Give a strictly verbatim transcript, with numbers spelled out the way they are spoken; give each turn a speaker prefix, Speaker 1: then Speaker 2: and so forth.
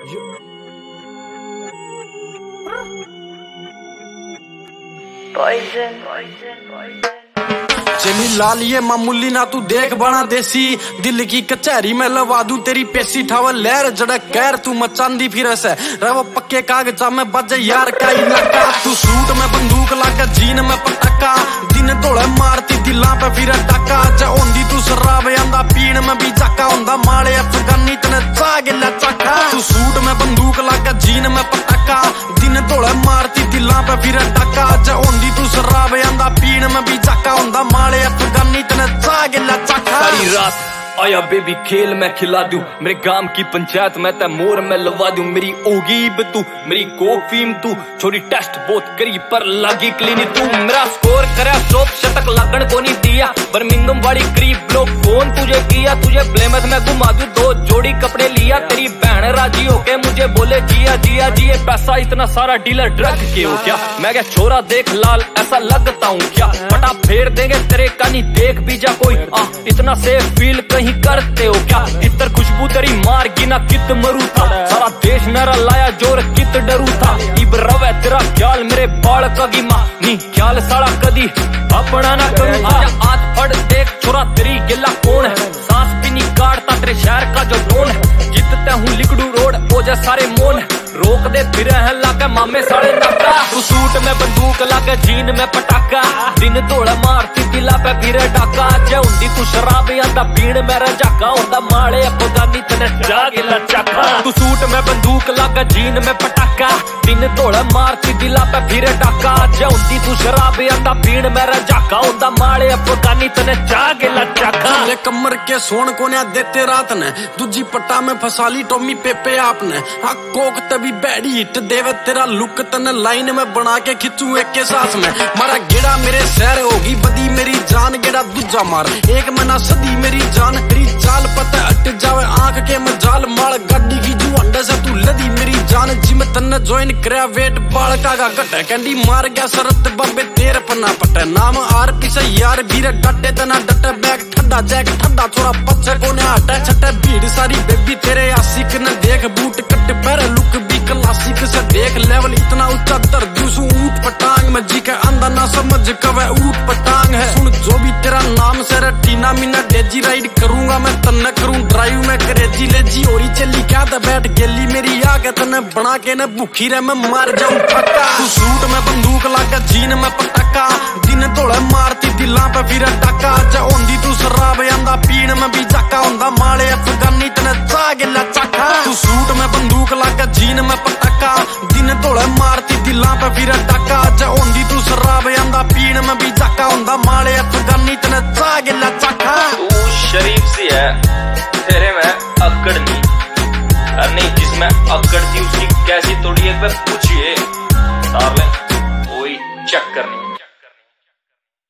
Speaker 1: Poison, poison, poison.
Speaker 2: चली लाल ये मामूली ना तू देख बना देसी दिल की कचहरी में लवा दूं तेरी पेशी ठावर लहर जड़क कैर तू मचांदी फिर से रहो पक्के कागजा में बजे यार का इलाका तू सूट में बंदूक लाके जीन में पटाका दिन तोड़े मारती दिलां पे फिर टाका जा ओंदी तू शराब आंदा पीण में भी जाका होंदा माड़े अफगानी तने चा गिला चाका तू सूट में बंदूक लाके जीन में पटाका दिन तोड़े मारती दिलां पे फिर टाका जा ओंदी तू शराब आंदा पीण में भी जाका होंदा माड़े अफगानी तने चा गिला चाका
Speaker 3: सारी रात आया बेबी खेल मैं खिला दूं मेरे गांव की पंचायत में ते मोर में लवा दूं मेरी ओगीब तू मेरी कोफीम तू छोरी टेस्ट बहुत करी पर लागी क्लीनी तू मेरा स्कोर करे सौ शतक लगन को नहीं दिया बर्मिंघम वाली करीब ब्लॉक फोन तुझे किया तुझे ब्लेमस में घुमा दूं दो जोड़ी कपड़े लिया तेरी बहन राजी होके मुझे बोले जिया जिया जिए पैसा इतना सारा डीलर ड्रग के हो क्या मैं क्या छोरा देख लाल ऐसा लगता हूँ क्या पटा फेर देंगे तेरे का नहीं देख भी जा कोई आ, इतना सेफ फील कहीं करते हो क्या इतर खुशबू तेरी मार गिना कित मरू था सारा देश नरा लाया जोर कित डरू था इब रवे तेरा ख्याल मेरे बाल का गिमा नी ख्याल सारा कदी अपना ना करूं आजा हाथ फड़ देख छोरा तेरी गिला कौन है सांस भी नहीं काटता तेरे शहर का जो टोन है जितते हूँ लिकड़ू रोड ओजे सारे मोन है रोक दे फिर है लाके मामे सारे नाका तू सूट में बंदूक लाके जीन में पटाका दिन तोड़ा मारती दिला पे फिर डाका जे हुंदी तू शराब आंदा पीण में रजाका होंदा माड़े अफगानी तने जागिला चाका तू सूट में बंदूक लाके जीन में पटाका दिन तोड़ा मारती दिला पे फिर डाका जे हुंदी तू शराब आंदा पीण में रजाका होंदा माड़े अफगानी तने जागिला चाका
Speaker 2: ले कमर के सोन को ना देते रात ने दूजी पट्टा में फसाली टोमी पेपे आपने हाँ कोक तभी बैडी हिट देवे तेरा लुक तने लाइन में बना के खिंचू एक के सांस में मारा गेड़ा मेरे शहर होगी बदी मेरी जान गेड़ा दूजा मार एक मना सदी मेरी जान तेरी चाल पता अट जावे आंख के मजाल माल गाड़ी की जू अंडे से तू लदी मेरी जान जिम तन्ने ज्वाइन करे वेट बाल का गा घटे कैंडी मार गया सरत बम्बे तेर पन्ना पटे नाम आर पीछे यार भीरे डटे तना डटे बैग ठंडा जैक ठंडा छोरा पच्छे कोने हटे छटे भीड़ सारी बेबी तेरे आशिक ने देख बूट कट पैर लुक भी क्लासिक से देख लेवल इतना ऊंचा दर दूसू ऊट पटांग में जी के अंदर ना समझ कवे ऊट पटांग है सुन जो भी तेरा नाम से टीना मीना डेजी राइड करूंगा मैं तन्ने करूं ड्राइव में करेजी लेजी और चली क्या था बैठ गेली मेरी आगे तन्ने बना के ने भूखी रहे मैं मार जाऊं पक्का तू सूट में बंदूक लाके जीन में पटाका दिन तोड़े मारती दिलां पे फिर टाका जा ओंदी तू शराब आंदा पीण में भी जाका होंदा माड़े अफगानी तने चा गिला चाका तू सूट में बंदूक लाके जीन में पटाका दिन तोड़े मारती दिलां पे फिर टाका जा ओंदी तू शराब आंदा पीण में भी जाका होंदा माड़े अफगानी तने चा गिला चाका
Speaker 3: तू शरीफ सी है तेरे में अकड़ नहीं और नहीं जिसमें अकड़ थी उसकी कैसी तोड़ी एक बार पूछिए डार्लिंग कोई चक्कर नहीं।